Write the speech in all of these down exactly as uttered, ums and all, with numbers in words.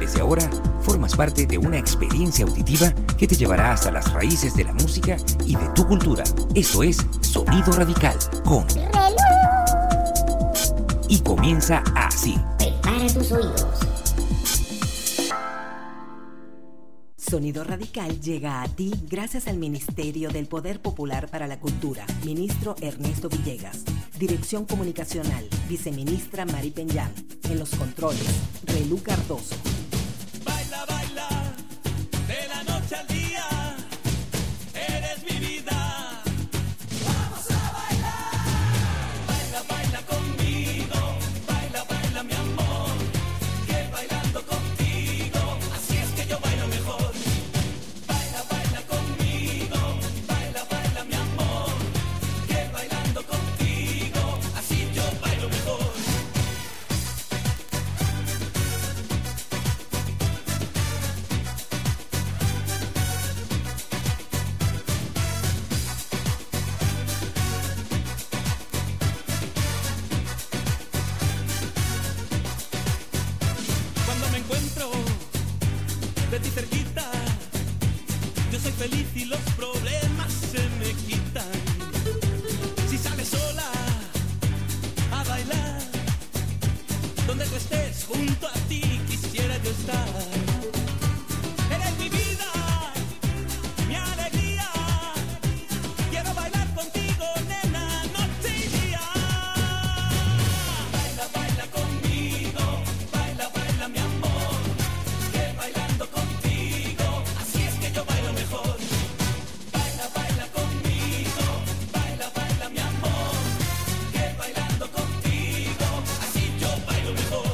desde ahora formas parte de una experiencia auditiva que te llevará hasta las raíces de la música y de tu cultura. Esto es Sonido Radical con Reloj. Y comienza así. Prepara tus oídos. Sonido Radical llega a ti gracias al Ministerio del Poder Popular para la Cultura, Ministro Ernesto Villegas. Dirección Comunicacional, Viceministra Mari Peñán. En los controles, Relú Cardoso. Baila, baila, de la noche al día, eres mi vida. Vamos a bailar. Baila, baila conmigo, baila, baila mi amor, que bailando contigo, así es que yo bailo mejor. Baila, baila conmigo, baila, baila mi amor, que bailando contigo, así yo bailo mejor. Cuando me encuentro de ti cerquita, yo soy feliz y los problemas se me quitan. Si sales sola a bailar, donde tú estés, junto a ti quisiera yo estar. Eres mi vida, mi alegría, quiero bailar contigo, nena, noche y día. Baila, baila conmigo, baila, baila mi amor, que bailando contigo, así es que yo bailo mejor. Baila, baila conmigo, baila, baila mi amor, que bailando contigo, así yo bailo mejor.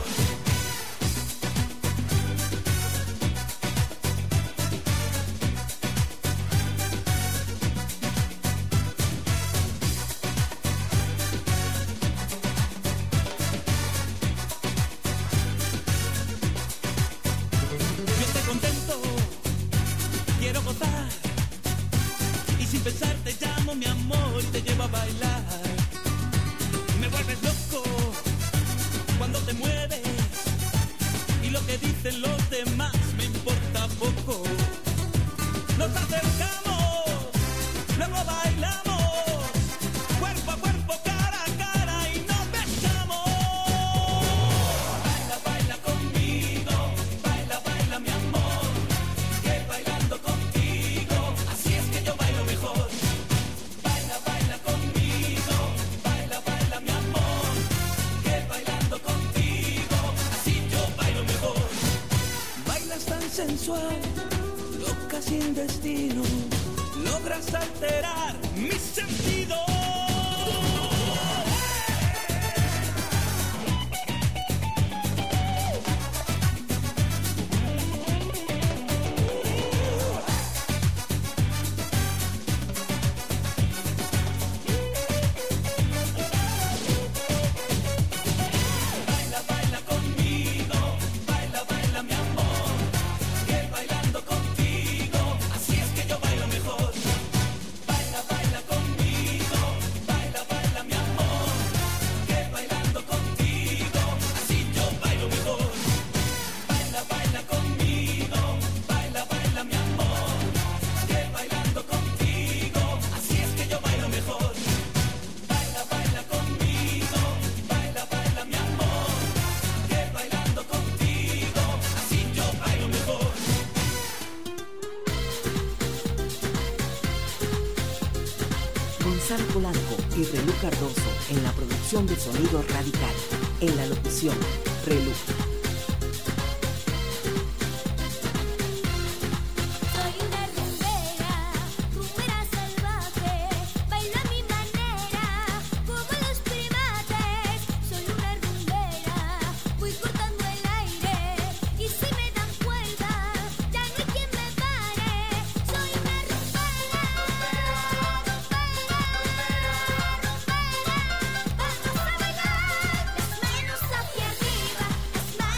Yo estoy contento, quiero gozar, y sin pensar te llamo mi amor y te llevo a bailar. Me vuelves loco cuando te mueves, y lo que dicen los demás me importa poco. Nos acercamos, luego bailamos, cuerpo a cuerpo, cara a cara, y nos besamos. Baila, baila conmigo, baila, baila mi amor, que bailando contigo, así es que yo bailo mejor. Baila, baila conmigo, baila, baila mi amor, que bailando contigo, así yo bailo mejor. Bailas tan sensual, loca sin destino, logras alterar mis sentidos. Baila, baila conmigo, baila, baila mi amor, que bailando contigo, así es que yo bailo mejor. Baila, baila conmigo, baila, baila mi amor, que bailando contigo, así yo bailo mejor. Baila, baila conmigo, baila, baila mi amor, que bailando contigo, así es que yo bailo mejor. Baila, baila conmigo, baila, baila mi amor, que bailando contigo, así yo bailo mejor. Gonzalo Polanco y Relú Cardoso en la producción de Sonido Radical. En la locución, Relú. Soy una rumbera, rumbera salvaje, baila a mi manera, como los primates. Soy una rumbera, voy cortando el aire, y si me dan cuerda, ya no hay quien me pare. Soy una rumbera, rumbera, rumbera, rumbera. Vamos a bailar, las manos hacia arriba, las manos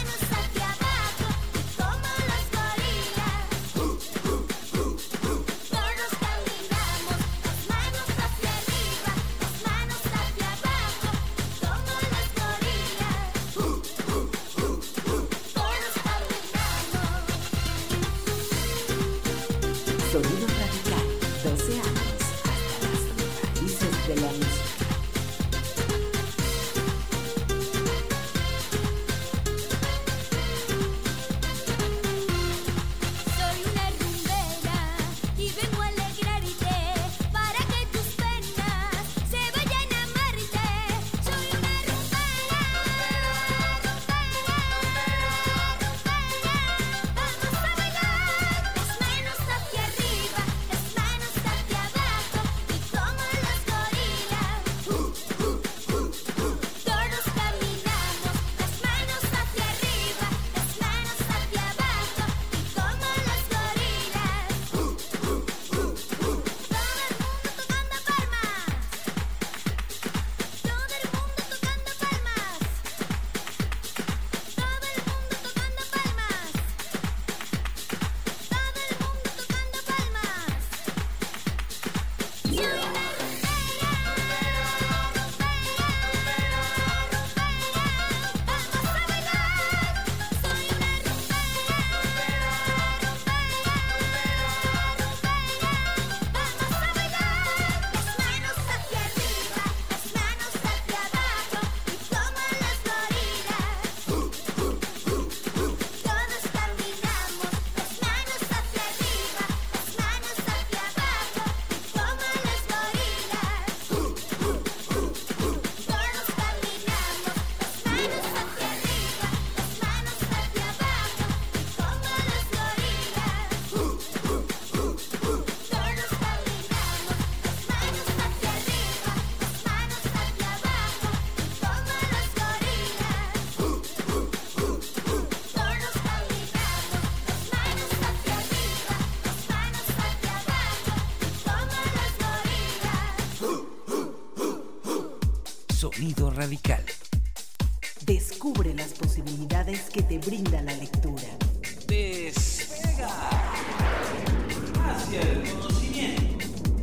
Sonido Radical. Descubre las posibilidades que te brinda la lectura. Despega hacia el conocimiento.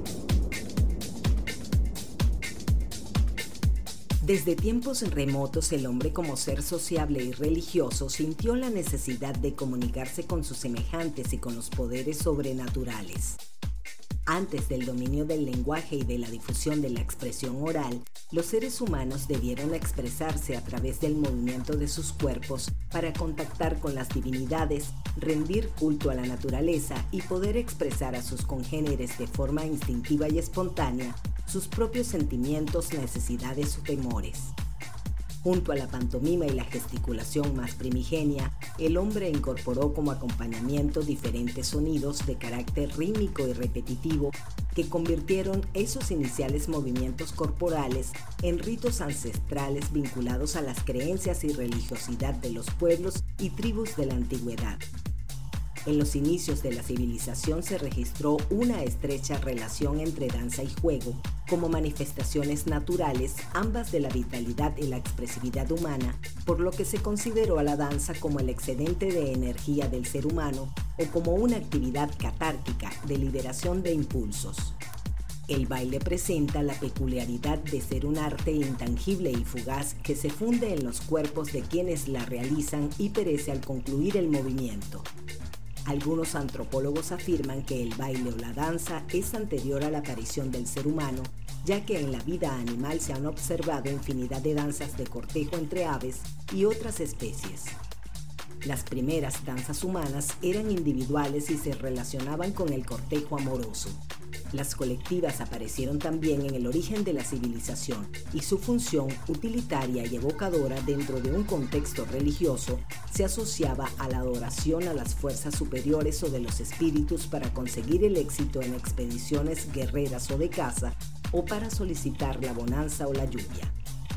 Desde tiempos remotos, el hombre como ser sociable y religioso sintió la necesidad de comunicarse con sus semejantes y con los poderes sobrenaturales. Antes del dominio del lenguaje y de la difusión de la expresión oral, los seres humanos debieron expresarse a través del movimiento de sus cuerpos para contactar con las divinidades, rendir culto a la naturaleza y poder expresar a sus congéneres de forma instintiva y espontánea sus propios sentimientos, necesidades o temores. Junto a la pantomima y la gesticulación más primigenia, el hombre incorporó como acompañamiento diferentes sonidos de carácter rítmico y repetitivo que convirtieron esos iniciales movimientos corporales en ritos ancestrales vinculados a las creencias y religiosidad de los pueblos y tribus de la antigüedad. En los inicios de la civilización se registró una estrecha relación entre danza y juego, como manifestaciones naturales, ambas de la vitalidad y la expresividad humana, por lo que se consideró a la danza como el excedente de energía del ser humano o como una actividad catártica de liberación de impulsos. El baile presenta la peculiaridad de ser un arte intangible y fugaz que se funde en los cuerpos de quienes la realizan y perece al concluir el movimiento. Algunos antropólogos afirman que el baile o la danza es anterior a la aparición del ser humano, ya que en la vida animal se han observado infinidad de danzas de cortejo entre aves y otras especies. Las primeras danzas humanas eran individuales y se relacionaban con el cortejo amoroso. Las colectivas aparecieron también en el origen de la civilización y su función utilitaria y evocadora dentro de un contexto religioso se asociaba a la adoración a las fuerzas superiores o de los espíritus para conseguir el éxito en expediciones guerreras o de caza o para solicitar la bonanza o la lluvia.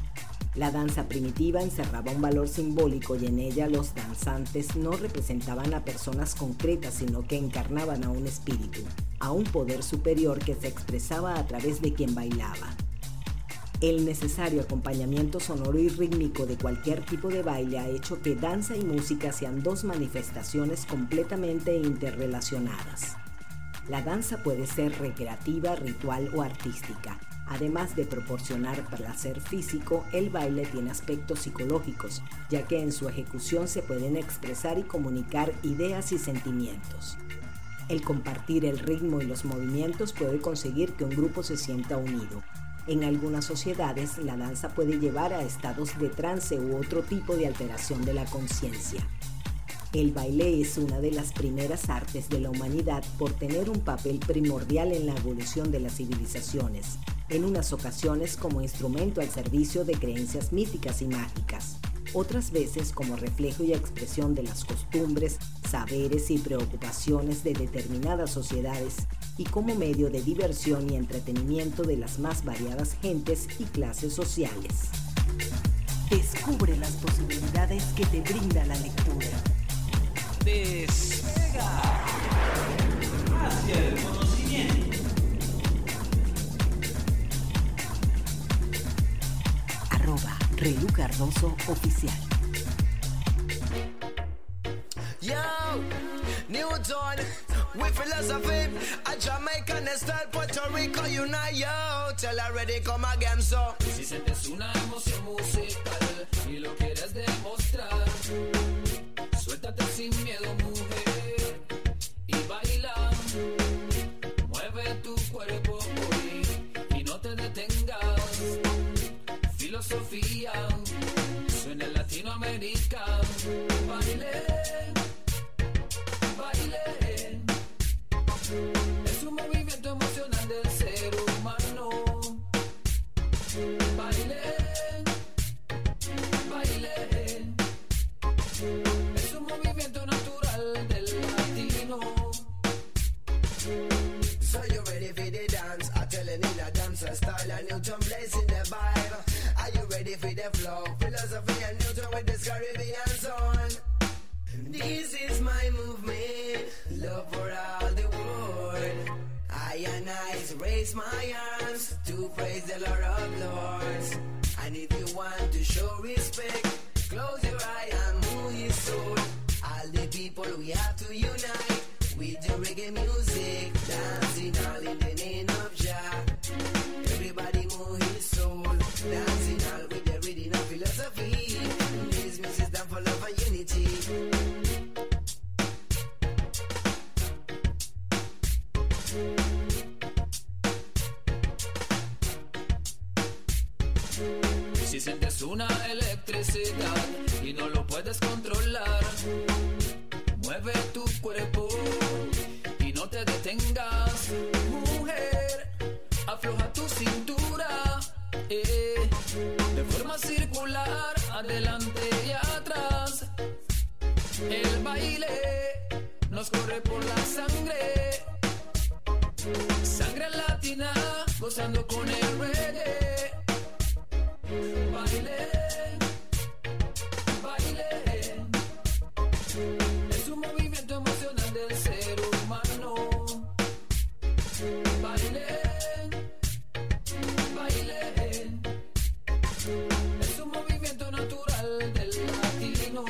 La danza primitiva encerraba un valor simbólico y en ella los danzantes no representaban a personas concretas, sino que encarnaban a un espíritu, a un poder superior que se expresaba a través de quien bailaba. El necesario acompañamiento sonoro y rítmico de cualquier tipo de baile ha hecho que danza y música sean dos manifestaciones completamente interrelacionadas. La danza puede ser recreativa, ritual o artística. Además de proporcionar placer físico, el baile tiene aspectos psicológicos, ya que en su ejecución se pueden expresar y comunicar ideas y sentimientos. El compartir el ritmo y los movimientos puede conseguir que un grupo se sienta unido. En algunas sociedades, la danza puede llevar a estados de trance u otro tipo de alteración de la conciencia. El baile es una de las primeras artes de la humanidad por tener un papel primordial en la evolución de las civilizaciones, en unas ocasiones como instrumento al servicio de creencias míticas y mágicas, otras veces como reflejo y expresión de las costumbres, saberes y preocupaciones de determinadas sociedades y como medio de diversión y entretenimiento de las más variadas gentes y clases sociales. Descubre las posibilidades que te brinda la lectura. Despega hacia el conocimiento. Arroba Relu Cardoso Oficial. Yo, Newton, with philosophy, a Jamaican style, Puerto Rico unite, yo, tell already come again, so. Si sientes una emoción musical y lo quieres demostrar, suéltate sin miedo, mujer, y baila. Mueve tu cuerpo hoy y no te detengas. Filosofía, suena en Latinoamérica. Baile, baile. Es un movimiento emocional del ser humano. Baile, baile. Es un movimiento natural del latino. So you ready for the dance? I tell you need a dancer style and Newton blazing the vibe. Are you ready for the flow? Philosophy and Newton with this Caribbean song. This is my movement, love for all the world. I and I raise my arms to praise the Lord of Lords. And if you want to show respect, close your eye and move your soul. All the people, we have to unite with the reggae music, dancing all in the name of Jah. Everybody move his soul, dancing all with the reading of philosophy. This music stand for love and unity. Si sientes una electricidad y no lo puedes controlar, mueve tu cuerpo y no te detengas. Mujer, afloja tu cintura, eh, de forma circular, adelante y atrás. El baile nos corre por la sangre, sangre latina, gozando con el reggae. Baile, baile, es un movimiento emocional del ser humano. Baile, baile, es un movimiento natural del latino.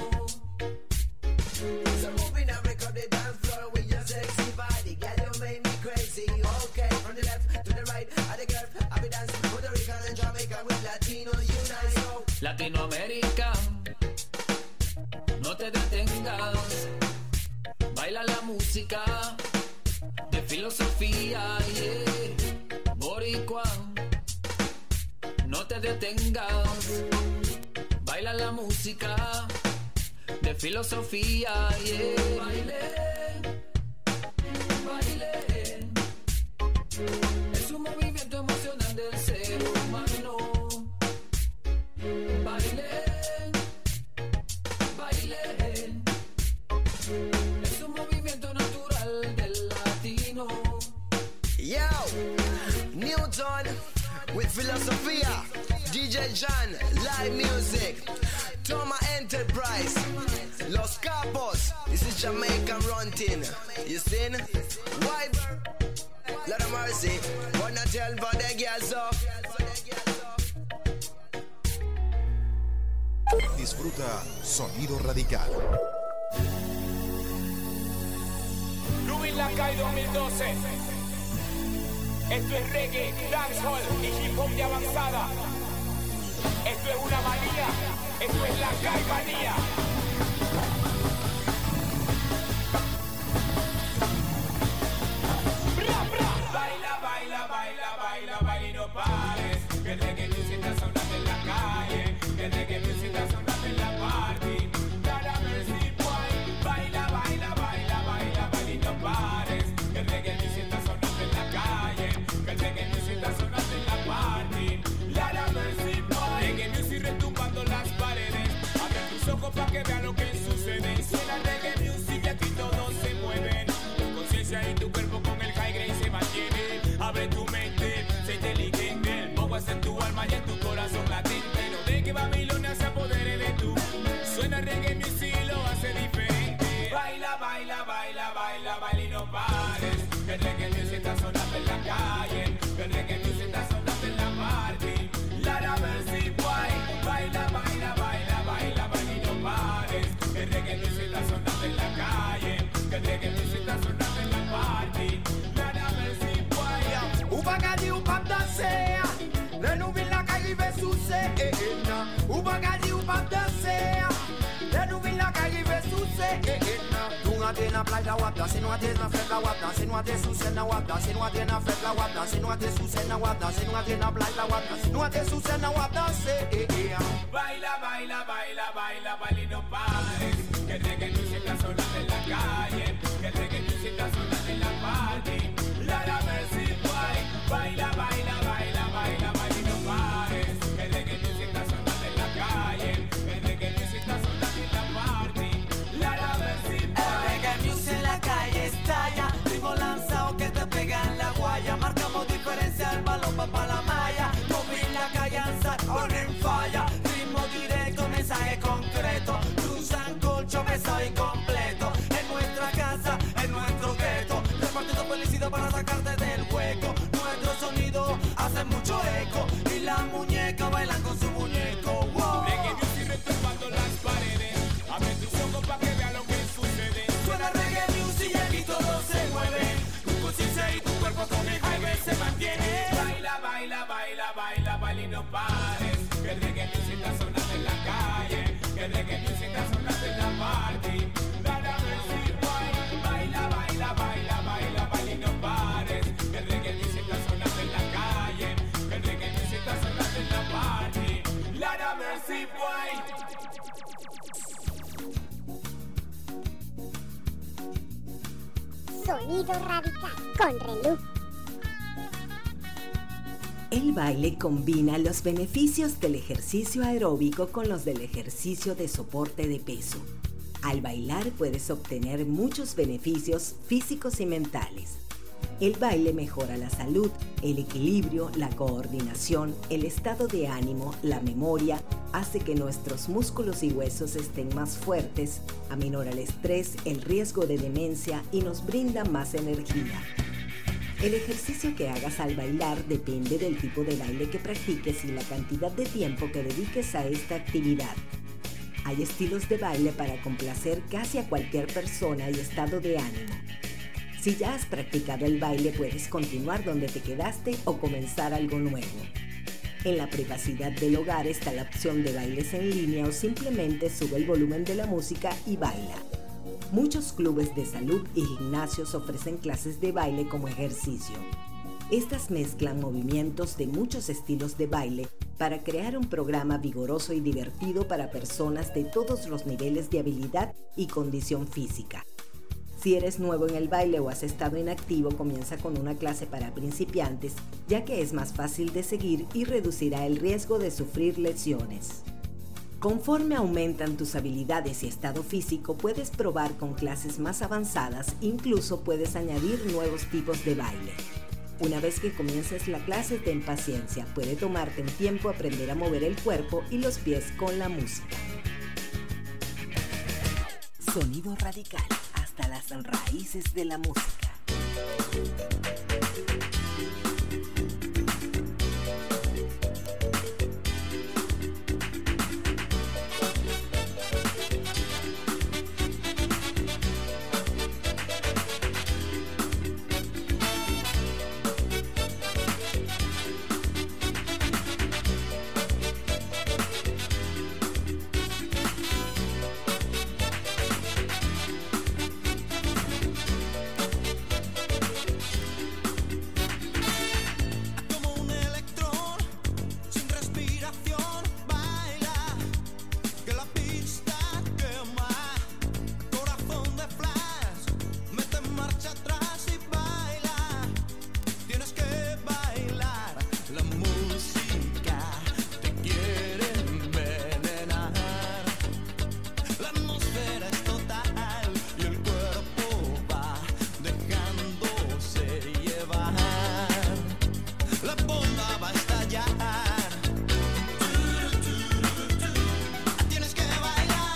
So moving and record the dance floor with your sexy body, girl, you make me crazy. Okay, from the left to the right, at the curve, I be dancing Puerto Rican and Jamaica with Latinos unite. So Latinoamérica, no te detengas, baila la música de filosofía, yeah. Boricua, no te detengas, baila la música de filosofía, yeah. Baile, baile, es un movimiento emocional del ser humano. Baile, baile, es un movimiento natural del latino. yo, Newton with Philosophia, D J John, live music, Toma Enterprise, Los Capos, this is Jamaican Runting, you seen? Wife, Lord of mercy, wanna tell for the girls off. Disfruta Sonido Radical. Rubin Lacaille dos mil doce. Esto es reggae, dancehall y hip hop de avanzada. Esto es una manía. Esto es Lacaille manía. Bra, bra. Baila, baila, baila, baila, baila y no pares. Que el reggae music está sonando en la calle. Que el reggae music está sonando en la party. Dada mercy boy. Baila, baila, baila, baila, baila y no pares. Que el reggae music está sonando en la calle. Que el reggae music está sonando en la party. Dada mercy boy. Reggae music retumbando las paredes. Abre tus ojos pa' que vean lo que sucede. Suena reggae music y aquí todos se mueven. Tu conciencia y tu cuerpo con el high grade se mantiene. Abre tu mente, sé inteligente. El poco en tu alma y en tu corazón latente. No de que Babilonia se apodere de tú. Suena reggae music y lo hace diferente. Baila, baila, baila, baila, baila y no pares. Que el reggae music está sonando en la calle. Que el reggae music está sonando en la party. Lara mercy boy. Baila, baila, baila, baila, baila y no pares. Que el reggae music está sonando en la calle. Que el reggae music está sonando en la party. Lara mercy boy. Ubagadi upap danser, le nou vin la caille sous scène. Ubagadi upap danser, le nou vin la caille sous scène. Nou ate na plage la wap danser, nou ate na fête la wap danser, nou ate sous scène la wap danser, nou ate na fête la wap danser, nou ate sous scène la wap danser, nou ate na plage la wap danser, nou ate sous scène la wap danser. Baila, baila, baila, baila, baila y no pares. Que el reggae music está sonando en la calle. Que el reggae music está sonando en la party. Lara mercy boy. Baila, baila, baila, baila, baila y no pares. Que el reggae music está sonando en la calle. Que el reggae music está sonando en la party. Lara mercy boy. El reggae music en la calle estalla. Ritmo lanzado que te pega en la guaya. Marcamos diferencia, el balón va pa' la malla. Moving la calle, ponen falla. Ritmo directo, mensaje concreto. Cruzan colcho, beso y completo. En nuestra casa el reggae music está sonando en la party. Nada Mercy Boy, baila, baila, baila, baila, baila y no pares. El reggae music está sonando en la calle, el reggae music está sonando en la party. Nada Mercy Boy. Sonido Radical con Relú. El baile combina los beneficios del ejercicio aeróbico con los del ejercicio de soporte de peso. Al bailar puedes obtener muchos beneficios físicos y mentales. El baile mejora la salud, el equilibrio, la coordinación, el estado de ánimo, la memoria, hace que nuestros músculos y huesos estén más fuertes, aminora el estrés, el riesgo de demencia y nos brinda más energía. El ejercicio que hagas al bailar depende del tipo de baile que practiques y la cantidad de tiempo que dediques a esta actividad. Hay estilos de baile para complacer casi a cualquier persona y estado de ánimo. Si ya has practicado el baile, puedes continuar donde te quedaste o comenzar algo nuevo. En la privacidad del hogar está la opción de bailes en línea o simplemente sube el volumen de la música y baila. Muchos clubes de salud y gimnasios ofrecen clases de baile como ejercicio. Estas mezclan movimientos de muchos estilos de baile para crear un programa vigoroso y divertido para personas de todos los niveles de habilidad y condición física. Si eres nuevo en el baile o has estado inactivo, comienza con una clase para principiantes, ya que es más fácil de seguir y reducirá el riesgo de sufrir lesiones. Conforme aumentan tus habilidades y estado físico, puedes probar con clases más avanzadas, incluso puedes añadir nuevos tipos de baile. Una vez que comiences la clase, ten paciencia, puede tomarte un tiempo aprender a mover el cuerpo y los pies con la música. Sonido Radical, hasta las raíces de la música. Tienes que bailar.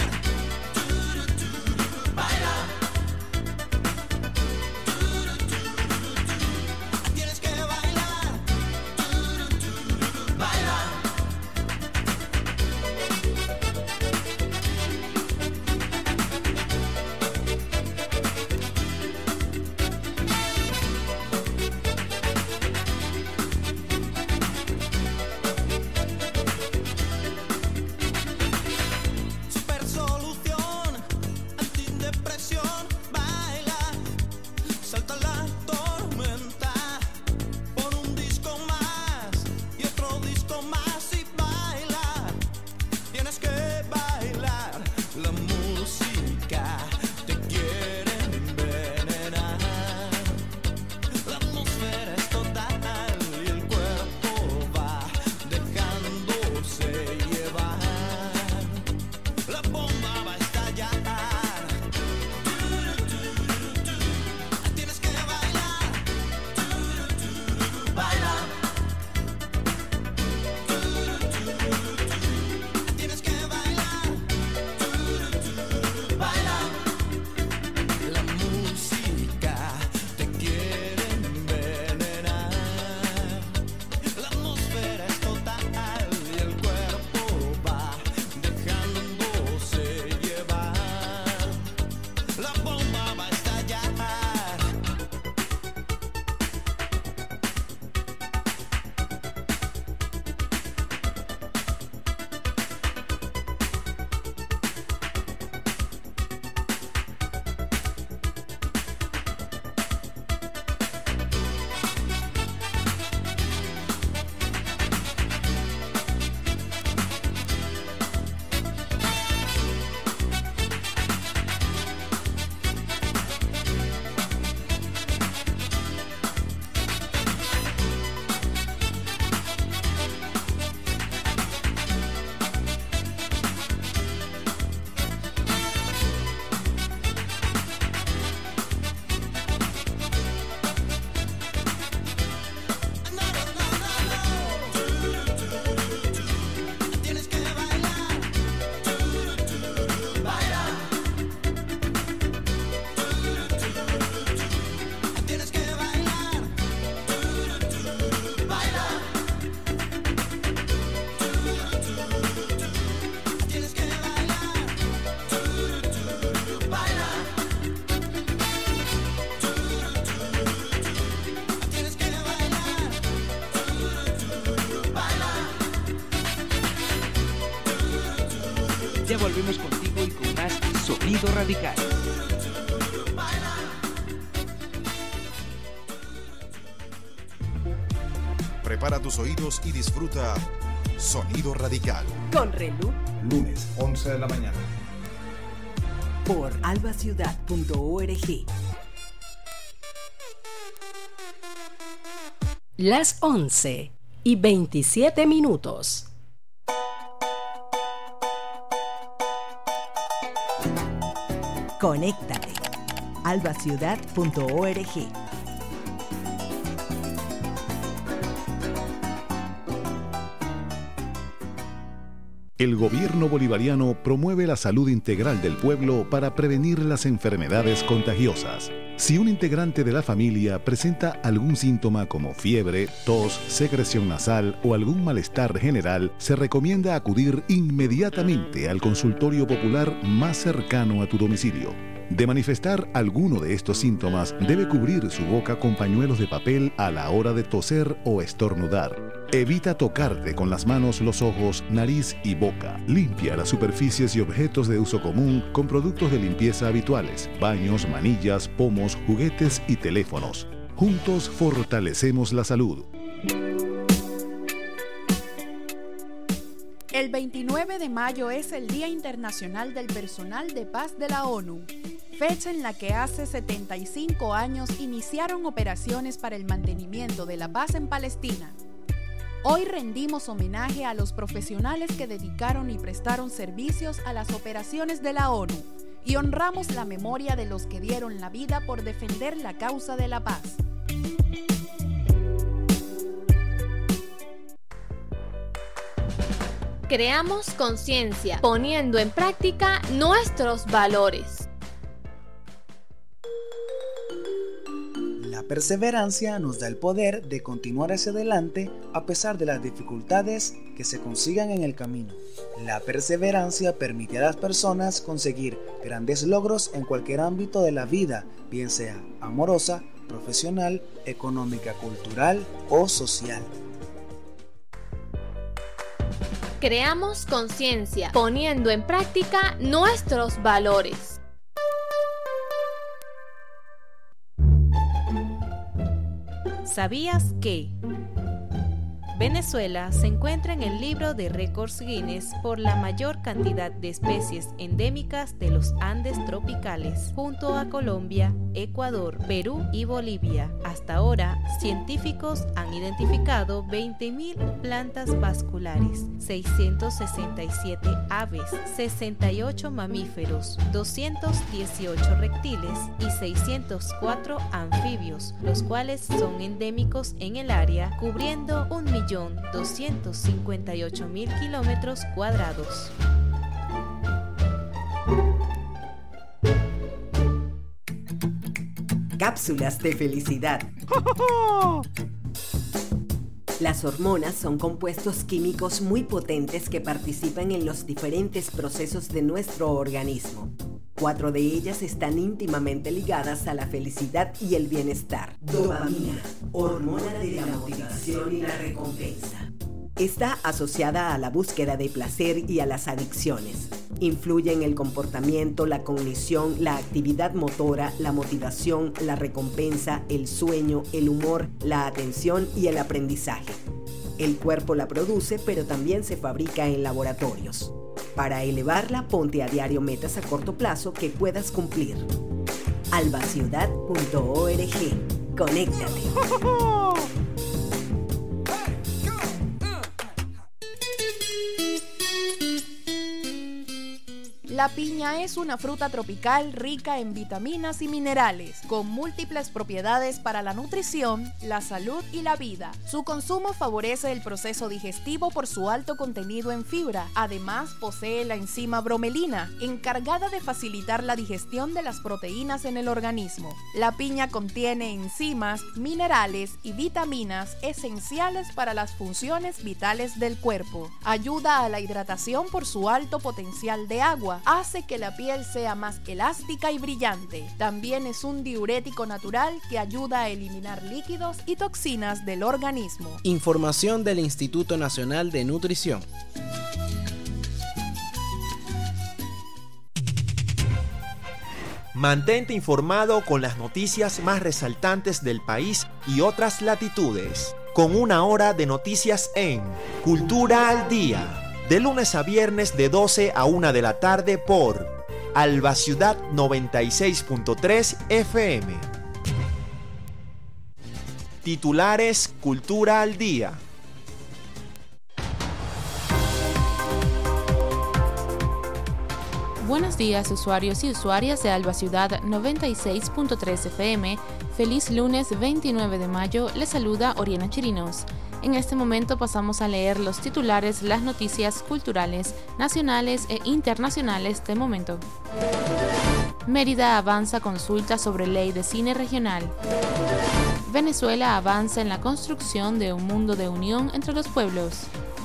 Estamos contigo y con más Sonido Radical. Prepara tus oídos y disfruta Sonido Radical. Con Relú. Lunes, once de la mañana. Por alba ciudad punto org. Las once y veintisiete minutos. Conéctate. alba ciudad punto org. El gobierno bolivariano promueve la salud integral del pueblo para prevenir las enfermedades contagiosas. Si un integrante de la familia presenta algún síntoma como fiebre, tos, secreción nasal o algún malestar general, se recomienda acudir inmediatamente al consultorio popular más cercano a tu domicilio. De manifestar alguno de estos síntomas, debe cubrir su boca con pañuelos de papel a la hora de toser o estornudar. Evita tocarte con las manos los ojos, nariz y boca. Limpia las superficies y objetos de uso común con productos de limpieza habituales, baños, manillas, pomos, juguetes y teléfonos. Juntos fortalecemos la salud. El veintinueve de mayo es el Día Internacional del Personal de Paz de la ONU, fecha en la que hace setenta y cinco años iniciaron operaciones para el mantenimiento de la paz en Palestina. Hoy rendimos homenaje a los profesionales que dedicaron y prestaron servicios a las operaciones de la ONU y honramos la memoria de los que dieron la vida por defender la causa de la paz. Creamos conciencia, poniendo en práctica nuestros valores. La perseverancia nos da el poder de continuar hacia adelante a pesar de las dificultades que se consigan en el camino. La perseverancia permite a las personas conseguir grandes logros en cualquier ámbito de la vida, bien sea amorosa, profesional, económica, cultural o social. Creamos conciencia, poniendo en práctica nuestros valores. ¿Sabías que Venezuela se encuentra en el libro de récords Guinness por la mayor cantidad de especies endémicas de los Andes tropicales, junto a Colombia, Ecuador, Perú y Bolivia? Hasta ahora, científicos han identificado veinte mil plantas vasculares, seiscientos sesenta y siete aves, sesenta y ocho mamíferos, doscientos dieciocho reptiles y seiscientos cuatro anfibios, los cuales son endémicos en el área, cubriendo un millón doscientos cincuenta y ocho mil kilómetros cuadrados. Cápsulas de felicidad. Las hormonas son compuestos químicos muy potentes que participan en los diferentes procesos de nuestro organismo. Cuatro de ellas están íntimamente ligadas a la felicidad y el bienestar. Dopamina, hormona de la motivación y la recompensa. Está asociada a la búsqueda de placer y a las adicciones. Influye en el comportamiento, la cognición, la actividad motora, la motivación, la recompensa, el sueño, el humor, la atención y el aprendizaje. El cuerpo la produce, pero también se fabrica en laboratorios. Para elevarla, ponte a diario metas a corto plazo que puedas cumplir. alba ciudad punto org. Conéctate. La piña es una fruta tropical rica en vitaminas y minerales, con múltiples propiedades para la nutrición, la salud y la vida. Su consumo favorece el proceso digestivo por su alto contenido en fibra. Además, posee la enzima bromelina, encargada de facilitar la digestión de las proteínas en el organismo. La piña contiene enzimas, minerales y vitaminas esenciales para las funciones vitales del cuerpo. Ayuda a la hidratación por su alto potencial de agua. Hace que la piel sea más elástica y brillante. También es un diurético natural que ayuda a eliminar líquidos y toxinas del organismo. Información del Instituto Nacional de Nutrición. Mantente informado con las noticias más resaltantes del país y otras latitudes, con una hora de noticias en Cultura al Día, de lunes a viernes de doce a una de la tarde por Alba Ciudad noventa y seis punto tres F M. Titulares Cultura al Día. Buenos días, usuarios y usuarias de Alba Ciudad noventa y seis punto tres F M. Feliz lunes veintinueve de mayo. Les saluda Oriana Chirinos. En este momento pasamos a leer los titulares, las noticias culturales, nacionales e internacionales de momento. Mérida avanza consulta sobre ley de cine regional. Venezuela avanza en la construcción de un mundo de unión entre los pueblos.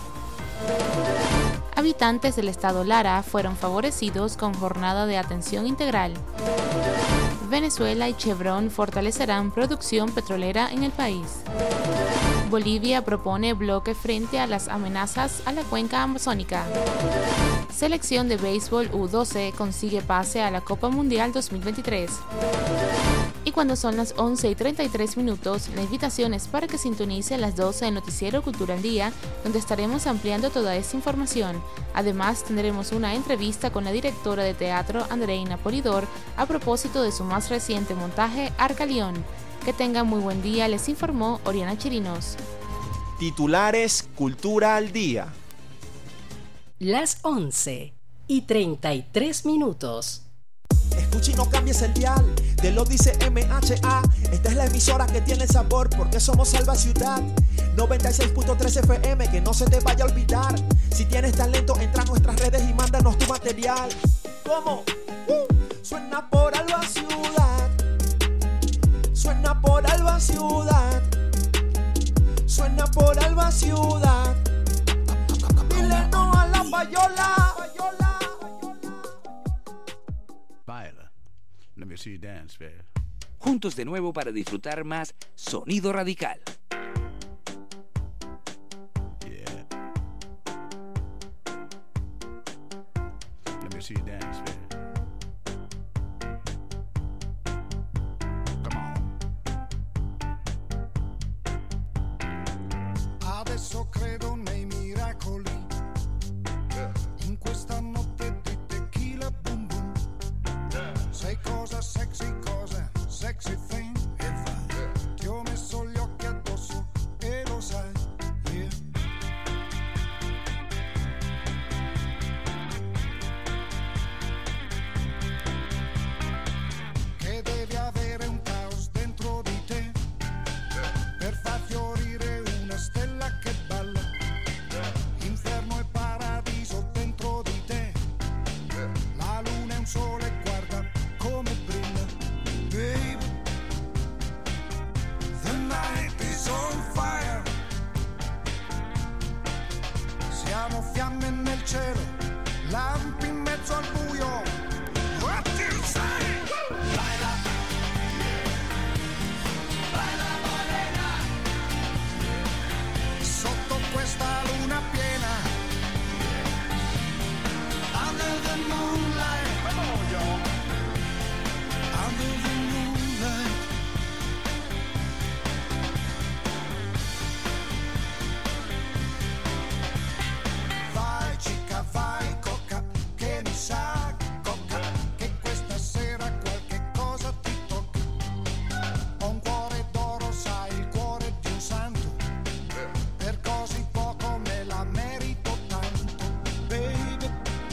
Habitantes del estado Lara fueron favorecidos con jornada de atención integral. Venezuela y Chevron fortalecerán producción petrolera en el país. Bolivia propone bloque frente a las amenazas a la cuenca amazónica. Selección de béisbol U doce consigue pase a la Copa Mundial dos mil veintitrés. Y cuando son las once y treinta y tres minutos, la invitación es para que sintonice a las doce el Noticiero Cultura al Día, donde estaremos ampliando toda esta información. Además, tendremos una entrevista con la directora de teatro Andreina Polidor a propósito de su más reciente montaje Arcalión. Que tengan muy buen día, les informó Oriana Chirinos. Titulares Cultura al Día. Las once y treinta y tres minutos. Escucha y no cambies el dial, te lo dice M H A. Esta es la emisora que tiene el sabor, porque somos Alba Ciudad noventa y seis punto tres F M, que no se te vaya a olvidar. Si tienes talento, entra a nuestras redes y mándanos tu material. ¿Cómo? Uh, suena por Alba Ciudad. Suena por Alba Ciudad. Suena por Alba Ciudad. Dile no a la payola. Baila. Let me see you dance, baby. Juntos de nuevo para disfrutar más Sonido Radical. Yeah. Let me see you dance, baby. Adesso credo nei miracoli, in questa notte di tequila boom boom. Sei cosa sexy, cosa sexy thing. Ti ho messo gli occhi addosso e lo sai, yeah. Che devi avere un caos dentro di te per far fiorire una stella che balla. Inferno e paradiso dentro di te. La luna è un sole, guarda come brilla. Baby, the night is on fire. Siamo fiamme nel cielo, lampi in mezzo al buio. What do you say? Baila, baila morena. Sotto questa luna piena, under the moonlight, come on y'all, under the moonlight. Vai chica, vai coca, che mi sa coca, che questa sera qualche cosa ti tocca. Ho un cuore d'oro, sai, il cuore di un santo. Per così poco me la merito tanto, baby.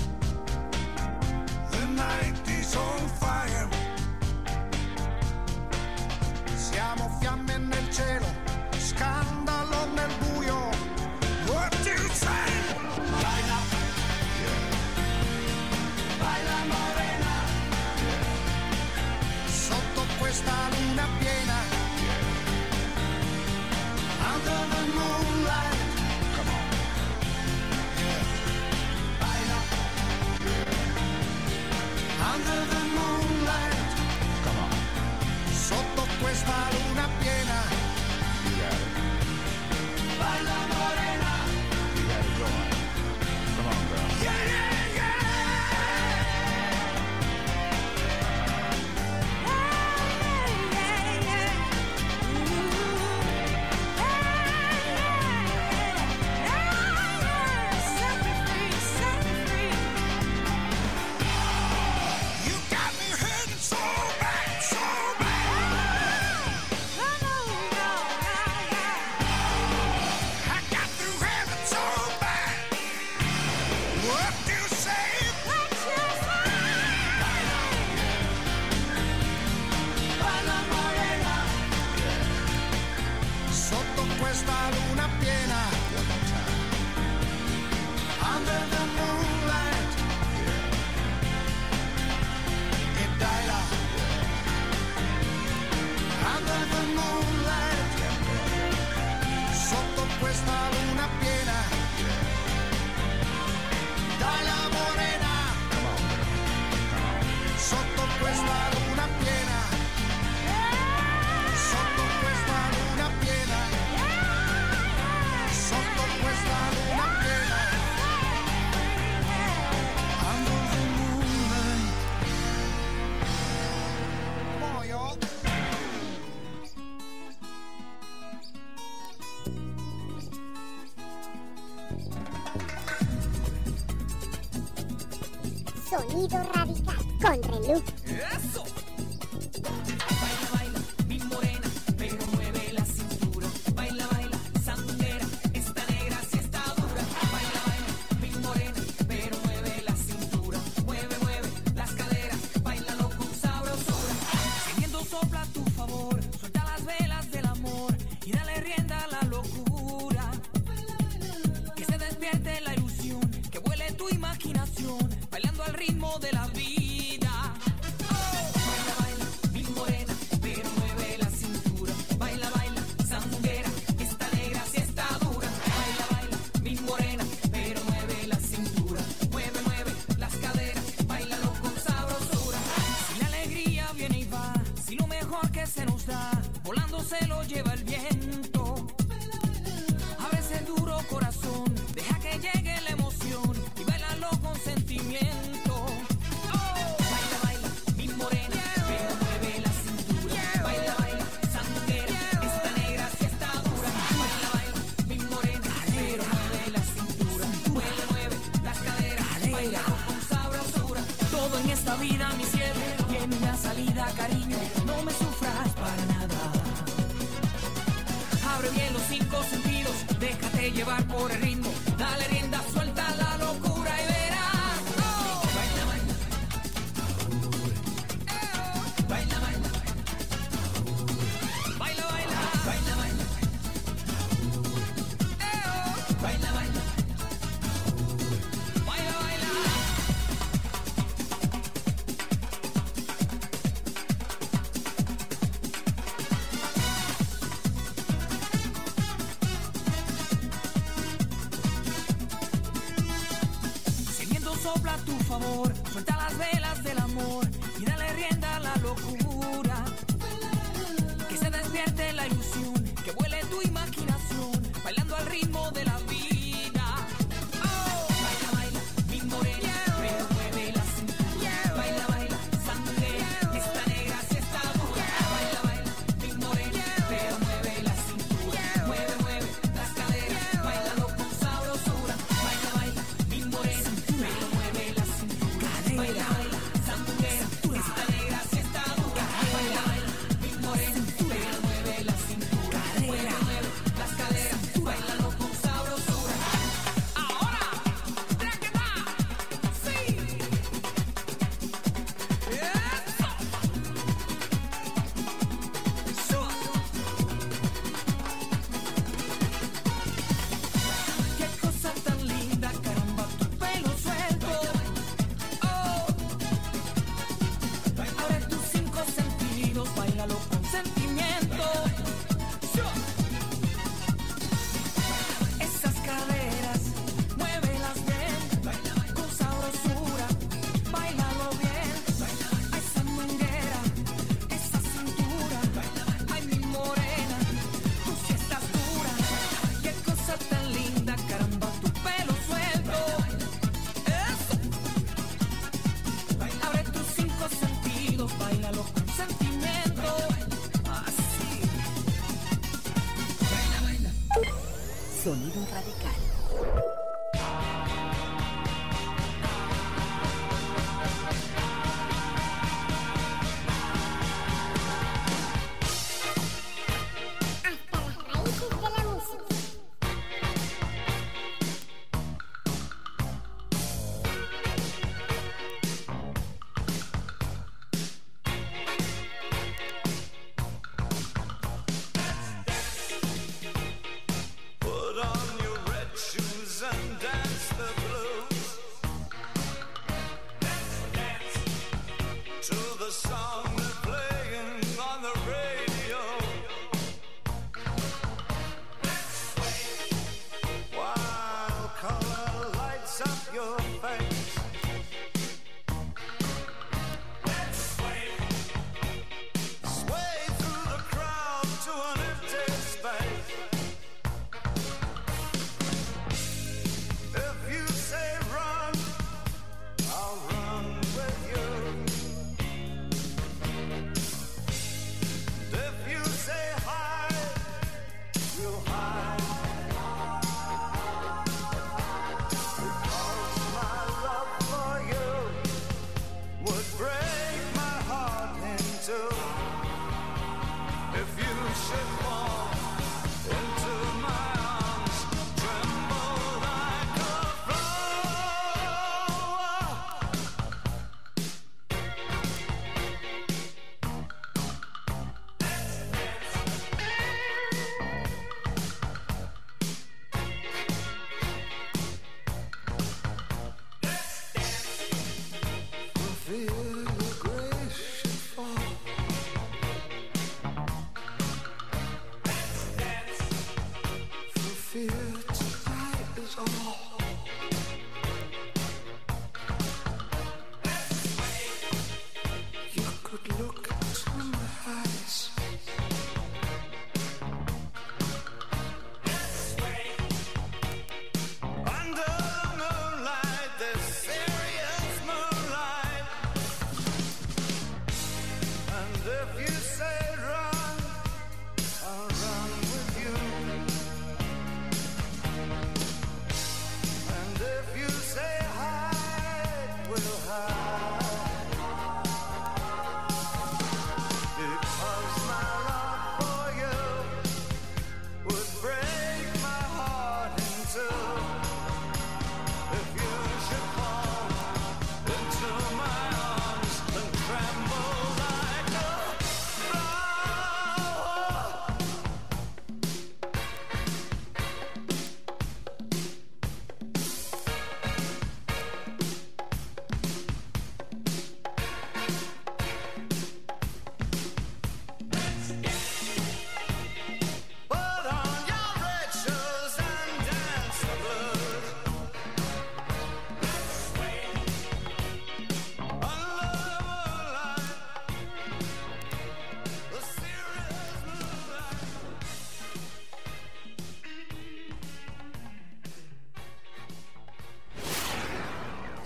The night is on fire. Siamo fiamme nel cielo, scandalo nel buio. What do you say? Baila, baila morena. Sotto questa luna piena, under the moonlight. Come on. Yeah. Baila. Under the moonlight. Come on. Sotto questa luna piena. You got it. Baila morena. You got it going. Come on, girl. Yeah, yeah, yeah. Sonido Radical con Relú. ¡Eso! Baila, baila, mi morena, pero mueve la cintura. Baila, baila, sandunguera, está negra, si está dura. Baila, baila, mi morena, pero mueve la cintura. Mueve, mueve las caderas, bailalo con sabrosura. Si viento sopla a tu favor, suelta las velas del amor y dale rienda a la locura. Que se despierte la ilusión, que vuele tu imaginación, bailando al ritmo de la vida. Se nos da, volando se lo lleva el viento. Abre ese duro corazón, deja que llegue la emoción y bailalo con sentimiento. Oh. Baila, baila, mi morena, yeah. Pero mueve la cintura. Yeah. Baila, baila, sandunguera, yeah. Está negra, si está dura. Baila, baila, mi morena, pero mueve la cintura. Mueve, mueve las caderas, bailalo con sabrosura. Todo en esta vida, mi cielo, tiene una salida, cariño. No me sufras para nada. Abre bien los cinco sentidos, déjate llevar por el ritmo. Dale rienda, suelta la locura y verás. Oh. Baila, baila. Eh-oh. Baila, baila. Baila, baila. Baila, baila. Eh-oh. Baila, baila. Baila, baila. Sopla a tu favor, suelta las velas del amor y dale rienda a la locura. Que se despierte la ilusión, que vuele tu imaginación, bailando al ritmo de la vida. Oh. Baila, baila, mi morena, pero mueve la cintura. Baila, baila, sandunguera, está negra, si está dura. Baila, baila, mi morena, pero mueve la cintura. Mueve, mueve las caderas, bailalo con sabrosura. Baila, baila, mi morena, pero mueve la cintura. Baila, baila, sandunguera, está negra, si está dura. Baila, baila, mi morena, pero mueve la cintura. Mueve, mueve las caderas, bailalo con sabrosura.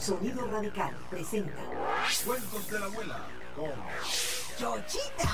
Sonido Radical presenta Cuentos de la Abuela con Chochita.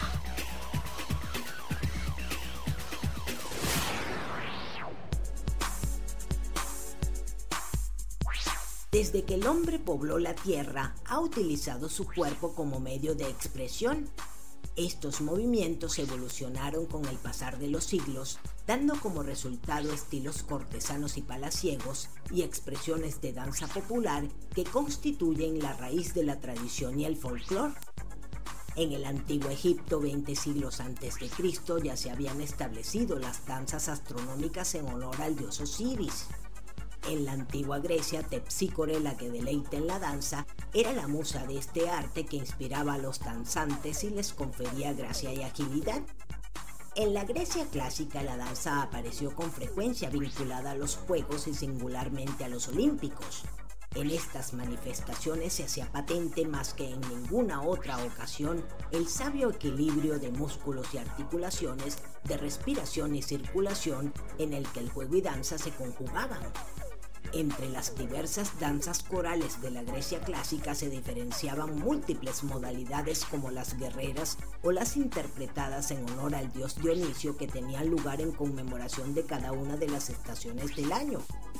Desde que el hombre pobló la tierra, ha utilizado su cuerpo como medio de expresión. Estos movimientos evolucionaron con el pasar de los siglos, dando como resultado estilos cortesanos y palaciegos y expresiones de danza popular que constituyen la raíz de la tradición y el folclore. En el antiguo Egipto, veinte siglos antes de Cristo, ya se habían establecido las danzas astronómicas en honor al dios Osiris. En la antigua Grecia, Terpsícore, la que deleita en la danza, era la musa de este arte que inspiraba a los danzantes y les confería gracia y agilidad. En la Grecia clásica, la danza apareció con frecuencia vinculada a los Juegos y singularmente a los Olímpicos. En estas manifestaciones se hacía patente más que en ninguna otra ocasión el sabio equilibrio de músculos y articulaciones, de respiración y circulación en el que el juego y danza se conjugaban. Entre las diversas danzas corales de la Grecia clásica se diferenciaban múltiples modalidades como las guerreras o las interpretadas en honor al dios Dionisio, que tenían lugar en conmemoración de cada una de las estaciones del año.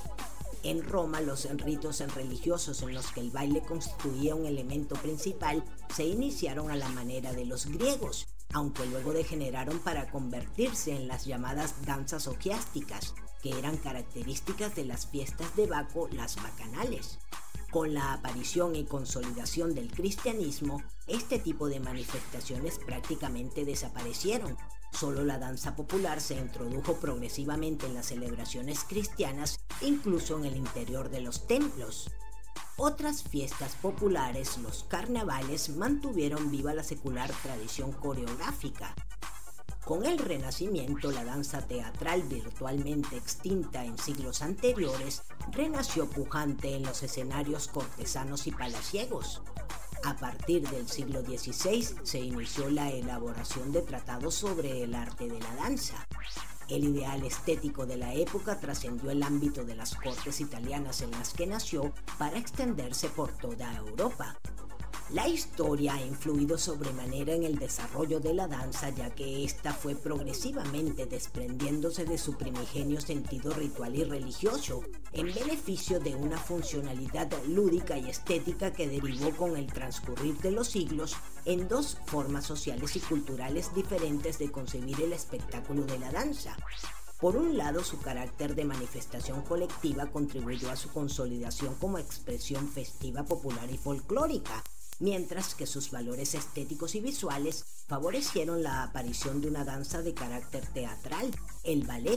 En Roma, los ritos religiosos en los que el baile constituía un elemento principal se iniciaron a la manera de los griegos, aunque luego degeneraron para convertirse en las llamadas danzas orgiásticas, que eran características de las fiestas de Baco, las bacanales. Con la aparición y consolidación del cristianismo, este tipo de manifestaciones prácticamente desaparecieron. Solo la danza popular se introdujo progresivamente en las celebraciones cristianas, incluso en el interior de los templos. Otras fiestas populares, los carnavales, mantuvieron viva la secular tradición coreográfica. Con el Renacimiento, la danza teatral, virtualmente extinta en siglos anteriores, renació pujante en los escenarios cortesanos y palaciegos. A partir del siglo dieciséis se inició la elaboración de tratados sobre el arte de la danza. El ideal estético de la época trascendió el ámbito de las cortes italianas en las que nació para extenderse por toda Europa. La historia ha influido sobremanera en el desarrollo de la danza, ya que ésta fue progresivamente desprendiéndose de su primigenio sentido ritual y religioso, en beneficio de una funcionalidad lúdica y estética que derivó con el transcurrir de los siglos en dos formas sociales y culturales diferentes de concebir el espectáculo de la danza. Por un lado, su carácter de manifestación colectiva contribuyó a su consolidación como expresión festiva, popular y folclórica, mientras que sus valores estéticos y visuales favorecieron la aparición de una danza de carácter teatral, el ballet.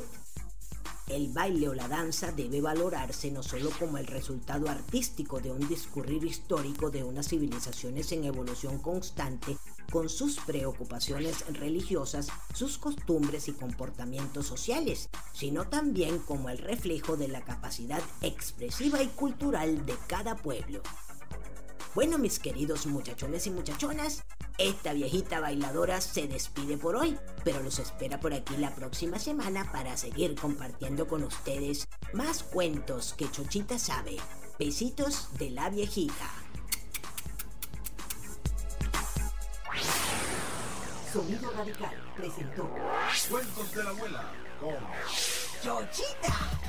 El baile o la danza debe valorarse no solo como el resultado artístico de un discurrir histórico de unas civilizaciones en evolución constante, con sus preocupaciones religiosas, sus costumbres y comportamientos sociales, sino también como el reflejo de la capacidad expresiva y cultural de cada pueblo. Bueno, mis queridos muchachones y muchachonas, esta viejita bailadora se despide por hoy, pero los espera por aquí la próxima semana para seguir compartiendo con ustedes más cuentos que Chochita sabe. Besitos de la viejita. Sonido Radical presentó Cuentos de la Abuela con Chochita.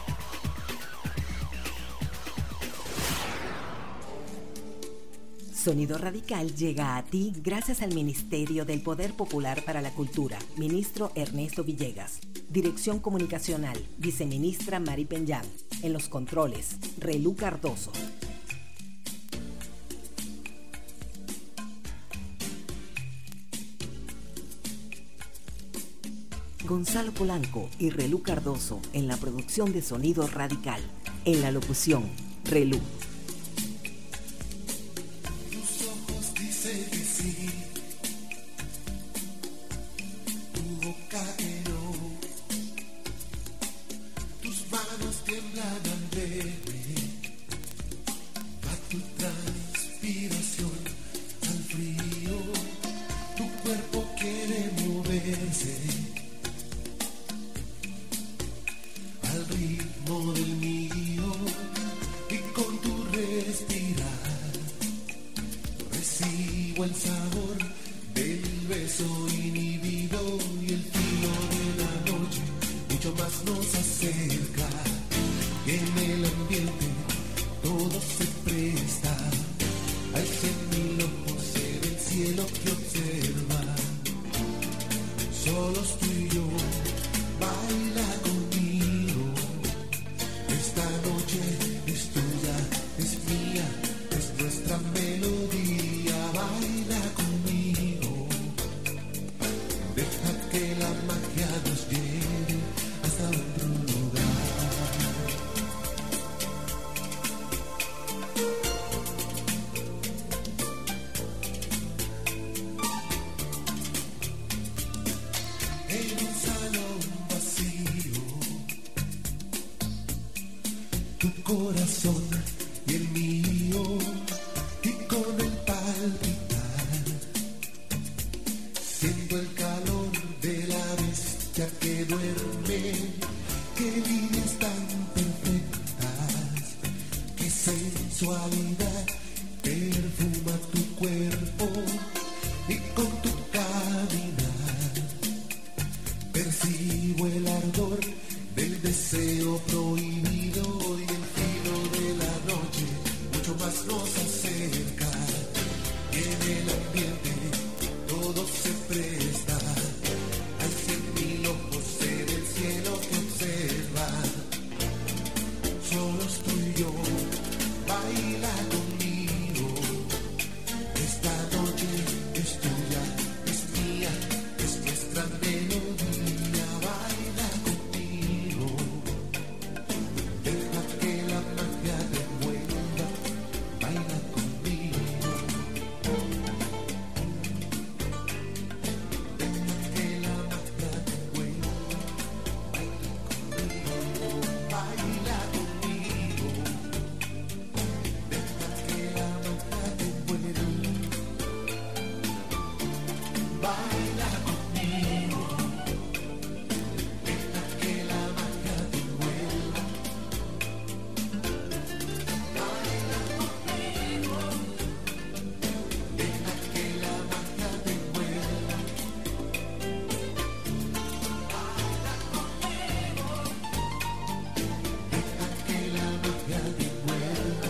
Sonido Radical llega a ti gracias al Ministerio del Poder Popular para la Cultura, Ministro Ernesto Villegas. Dirección Comunicacional, Viceministra Mari Peñán. En los controles, Relú Cardoso. Gonzalo Polanco y Relú Cardoso en la producción de Sonido Radical. En la locución, Relú. Dice que sí, tu boca heló, tus manos tiemblan al verme, a tu transpiración, al frío, tu cuerpo quiere moverse, al ritmo del mío, y con tu respiración Percibo el sabor del beso inhibido y el filo de la noche mucho más nos acerca. Y en el ambiente todo se presta a ese mil ojos en el cielo que observa. Solos tú y yo, baila conmigo. Esta noche es tuya, es mía, es nuestra melodía. Baila conmigo. Deja que la magia nos lleve hasta otro lugar. En un salón vacío, tu corazón y el mío, y con el palpitar, siento el calor de la bestia que duerme. Qué líneas tan perfectas, qué sensualidad perfuma tu cuerpo, y con tu caminar percibo el ardor del deseo prohibido y el filo de la noche mucho más nos acerca. Y en el ambiente todo se presta a cien mil ojos en el cielo que observan. Solos tú y yo, baila conmigo. Esta noche es tuya, es mía, es nuestra melodía. Baila conmigo. Deja que la magia te envuelva. Baila conmigo. Deja que la magia te envuelva. Baila conmigo. Baila conmigo. Deja que la magia te envuelva. Baila conmigo. Deja que la magia te envuelva. Baila conmigo. Deja que la magia te envuelva. Baila conmigo. Deja que la magia te envuelva.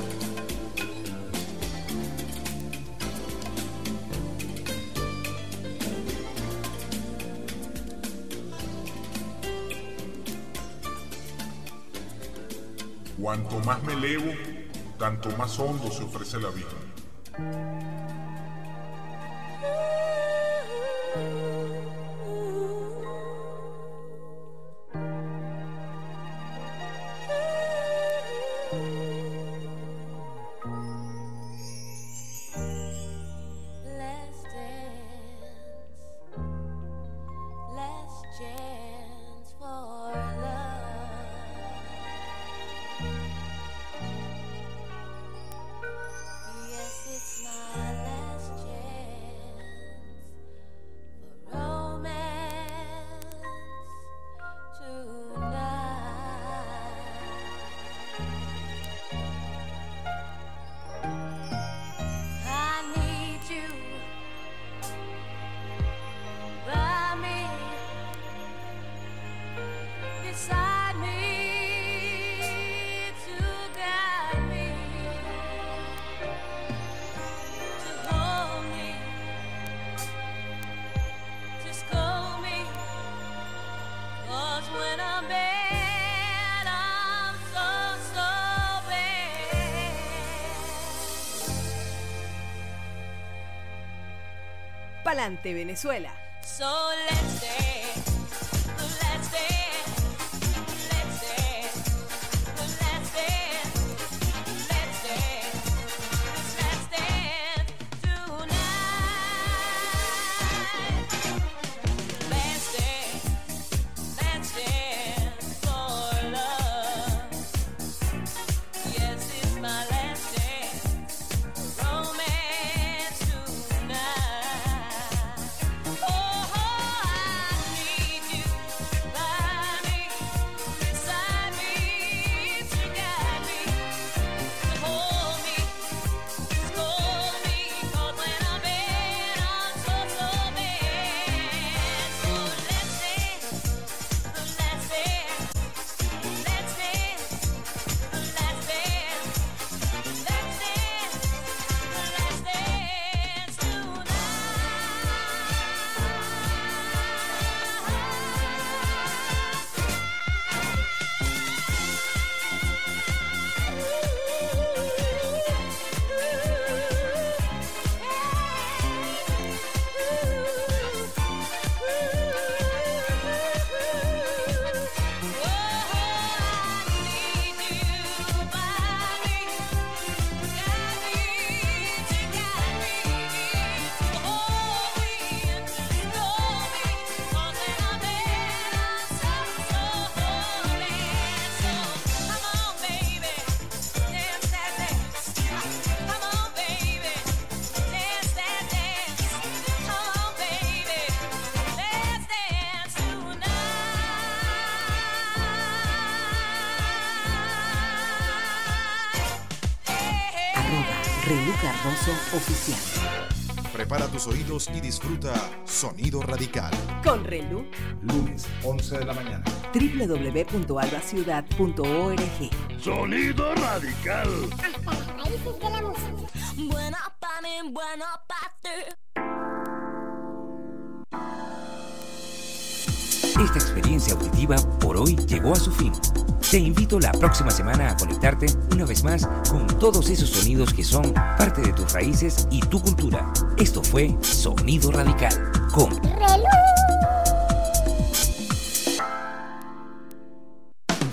Cuanto más me elevo, tanto más hondo se ofrece la vida. Let's dance, let's chant for love. Yes, it's my last chance for romance tonight. I need you by me, beside me, to guide me, to hold me, to scold me. 'Cause when I'm bad, I'm so, so bad. Pa'lante, Venezuela. So let's dance, let's dance, let's dance, let's dance, let's dance, let's dance tonight. Let's dance, let's dance for love. Yes, it's my last dance for romance tonight. Oh, I need Relú Cardoso Oficial. Prepara tus oídos y disfruta Sonido Radical. Con Relú. Lunes, once de la mañana. doble u doble u doble u punto alba ciudad punto org. Sonido Radical. Hasta las raíces de la música. Buena pa' mí, buena pa' ti. Esta experiencia auditiva por hoy llegó a su fin. Te invito la próxima semana a conectarte una vez más con todos esos sonidos que son parte de tus raíces y tu cultura. Esto fue Sonido Radical con Relú.